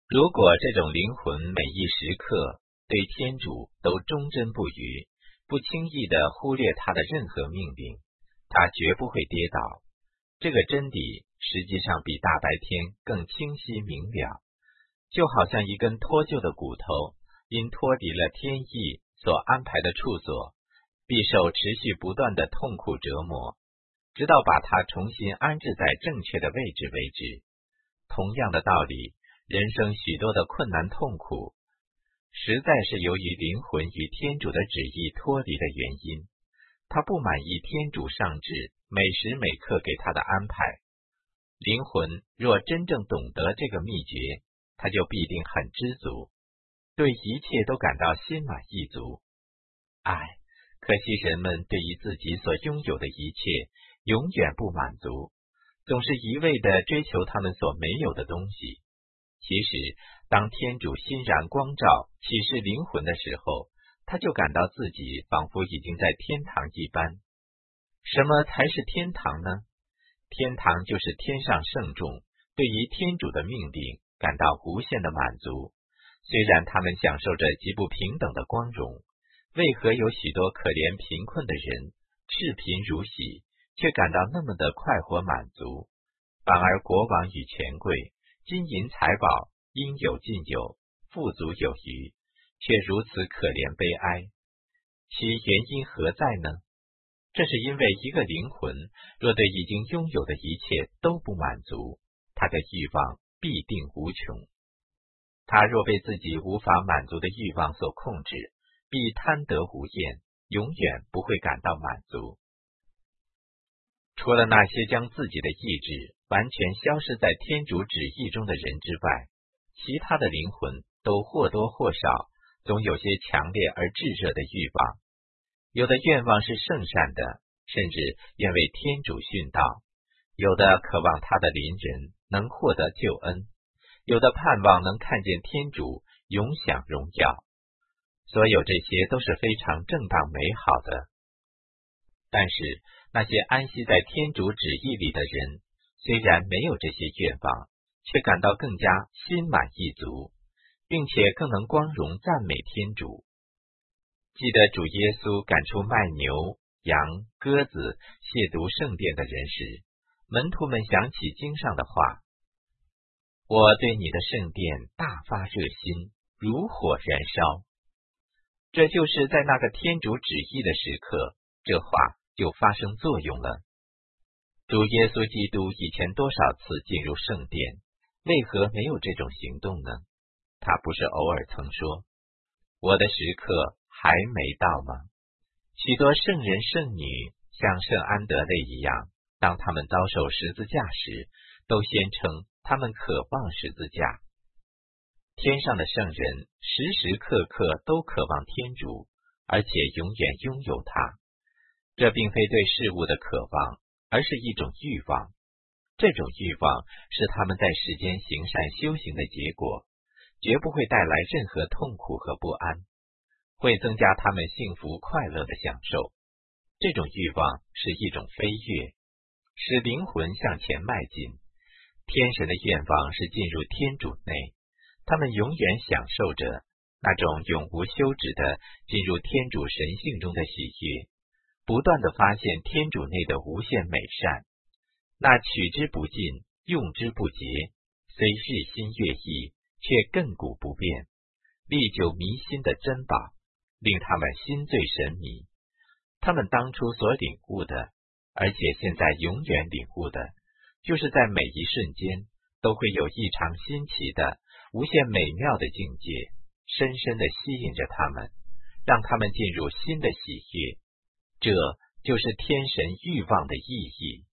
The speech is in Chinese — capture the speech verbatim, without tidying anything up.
如果这种灵魂每一时刻对天主都忠贞不渝，不轻易地忽略他的任何命令，他绝不会跌倒。这个真理实际上比大白天更清晰明了，就好像一根脱臼的骨头，因脱离了天意所安排的处所，必受持续不断的痛苦折磨，直到把它重新安置在正确的位置为止。同样的道理，人生许多的困难痛苦，实在是由于灵魂与天主的旨意脱离的原因。他不满意天主上旨每时每刻给他的安排。灵魂若真正懂得这个秘诀，他就必定很知足，对一切都感到心满意足。唉，可惜人们对于自己所拥有的一切永远不满足，总是一味地追求他们所没有的东西。其实当天主欣然光照启示灵魂的时候，他就感到自己仿佛已经在天堂一般。什么才是天堂呢？天堂就是天上圣众对于天主的命令感到无限的满足。虽然他们享受着极不平等的光荣，为何有许多可怜贫困的人赤贫如洗，却感到那么的快活满足？反而国王与权贵金银财宝应有尽有，富足有余，却如此可怜悲哀，其原因何在呢？这是因为一个灵魂若对已经拥有的一切都不满足，他的欲望必定无穷。他若被自己无法满足的欲望所控制，必贪得无厌，永远不会感到满足。除了那些将自己的意志完全消失在天主旨意中的人之外，其他的灵魂都或多或少总有些强烈而炙热的欲望。有的愿望是圣善的，甚至愿为天主殉道；有的渴望他的邻人能获得救恩；有的盼望能看见天主永享荣耀。所有这些都是非常正当美好的。但是那些安息在天主旨意里的人，虽然没有这些愿望，却感到更加心满意足，并且更能光荣赞美天主。记得主耶稣赶出卖牛、羊、鸽子亵渎圣殿的人时，门徒们想起经上的话：我对你的圣殿大发热心，如火燃烧。这就是在那个天主旨意的时刻，这话就发生作用了。主耶稣基督以前多少次进入圣殿，为何没有这种行动呢？他不是偶尔曾说：我的时刻还没到吗？许多圣人圣女像圣安德肋一样，当他们遭受十字架时，都宣称他们渴望十字架。天上的圣人时时刻刻都渴望天主，而且永远拥有他。这并非对事物的渴望，而是一种欲望。这种欲望是他们在世间行善修行的结果，绝不会带来任何痛苦和不安，会增加他们幸福快乐的享受。这种欲望是一种飞跃，使灵魂向前迈进。天神的愿望是进入天主内，他们永远享受着那种永无休止的进入天主神性中的喜悦，不断地发现天主内的无限美善。那取之不尽，用之不竭，虽日新月异，却亘古不变，历久弥新的珍宝，令他们心醉神迷。他们当初所领悟的，而且现在永远领悟的，就是在每一瞬间都会有异常新奇的无限美妙的境界，深深地吸引着他们，让他们进入新的喜悦。这就是天神欲望的意义。